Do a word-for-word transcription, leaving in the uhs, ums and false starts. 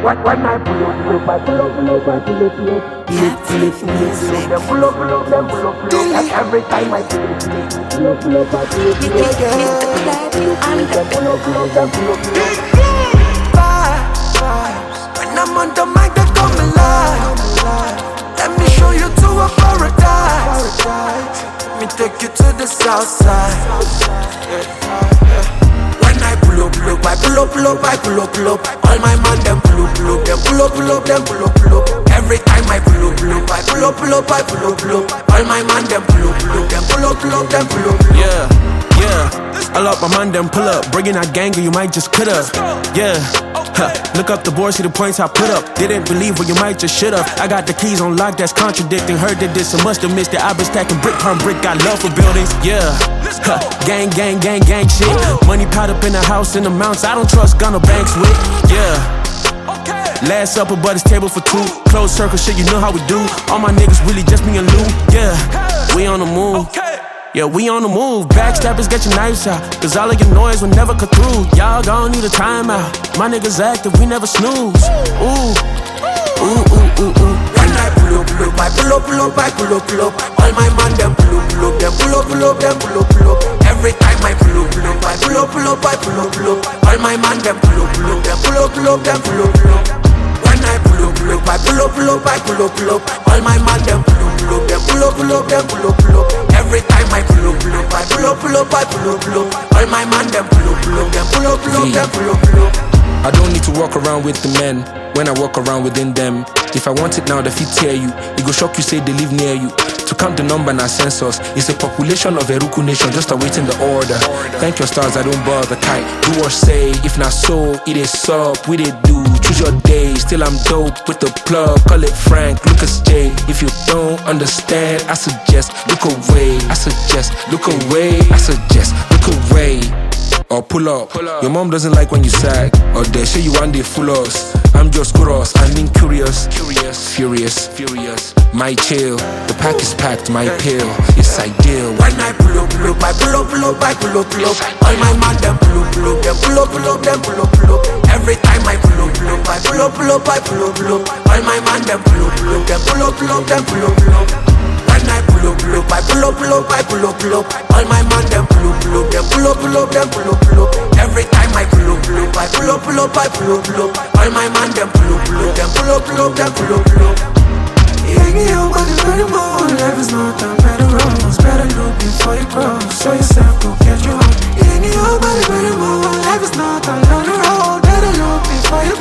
When, when I pull up, pull up, I pull up, pull up, I pull up, pull up. Them pull up, pull up, them pull up, pull up. Like every time I pull up, pull up, pull up, pull up, I pull up, pull up. Them pull up, pull up, them pull up, pull up. Vibes, vibes. When I'm on the mic, they come alive. Let me show you to a paradise. Let me take you to the south side. When I pull up, pull up, I pull up, pull up, I pull up, pull up. All my man, them pull up, pull up, them pull up, pull up, them pull up, pull up. Every time I pull up, pull up, I pull up, pull up, I pull up, pull up. All my man, them pull up, pull up, them pull up, pull up, them pull up, pull up. Yeah, yeah. I love my man, them pull up. Bringing that gang, you might just cut up. Yeah. Huh. Look up the board, see the points I put up. Didn't believe what you might just shut up. I got the keys on lock, that's contradicting. Heard that this, I must have missed it. I've been stacking brick on brick, got love for buildings. Yeah, huh. Gang, gang, gang, gang shit. Money piled up in the house in the mountains. I don't trust Gunner Banks with. Yeah. Last supper, but it's table for two. Closed circle shit, you know how we do. All my niggas really just me and Lou. Yeah, we on the move. Yeah, we on the move. Backstabbers, get your knives out. Cause all of your noise will never cut through. Y'all gon' need a timeout. My niggas active, we never snooze. Ooh, ooh, ooh, ooh, ooh. When I pull up, pull up, I pull up, pull up, I pull up, pull up. All my man, them pull up, pull up, them pull up, pull up, them pull up, pull up. Every time I pull up, pull up, I pull up, pull up, I pull up, pull up. All my man, them pull up, pull up, them pull up, pull up, them pull up, pull up. When I pull up, pull up, I pull up, pull up, I pull up, pull up. All my man, them pull up, pull up, them pull up, pull up, them pull up, pull up. Every time I pull up, pull up, I pull up, pull up, I pull up, pull up. All my man, them pull up, pull up, them pull up, pull up, them pull up, pull up. I don't need to walk around with the men when I walk around within them. If I want it now, the feet tear you. It go shock you, say they live near you. To count the number na census. It's a population of Eruku nation just awaiting the order. Thank your stars, I don't bother kite. Do or say, if not so, it is up. We did do, choose your day. Still I'm dope with the plug. Call it Frank, Lucas J. If you don't understand, I suggest look away. I suggest look away. I suggest look away. Or pull up. pull up. Your mom doesn't like when you sag. Or they say you one day fool us. I'm just curious, I mean curious. Curious, furious, furious. My chill, the pack is packed, my pill. It's ideal. When I pull up, pull up, I pull up, pull up, I pull up, pull up. All my man, them pull up, pull up, them pull up, pull up, them pull up, pull up. Every time I pull up, pull up, I pull up, pull up, I pull up, pull up. All my man, them pull up, pull up, them pull up, pull up, them pull up, pull up. When I pull up, pull up, I pull up, pull up, I pull up, pull up. All my man, them pull up, pull up, them pull up, pull up, them pull up, pull up. Every time I pull up, pull up, I pull up, pull up, I pull up, pull up. All my man, them pull up, pull up, them pull up, pull up, them pull up, pull up. Hanging out by the very moon. Life is not a better roads. Better look before you grow. Show yourself, go get your own. Hanging out by the very moon. Life is not a lonely road. Better look before you